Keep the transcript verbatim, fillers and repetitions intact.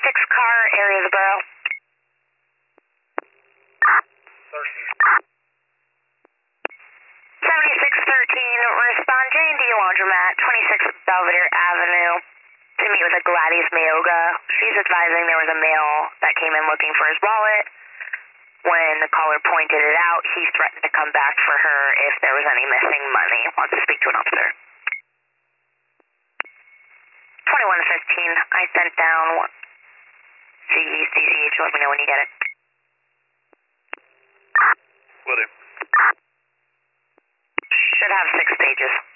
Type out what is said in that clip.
six car, area of the borough. seventy-six thirteen, respond J and D Laundromat, twenty-six Belvedere Avenue, to meet with a Gladys Mayoga. She's advising there was a male that came in looking for his wallet. When the caller pointed it out, he threatened to come back for her if there was any missing money. Wants to speak to an officer. twenty-one fifteen, I sent down C C H, let me know when you get it. Will do. Should have six pages.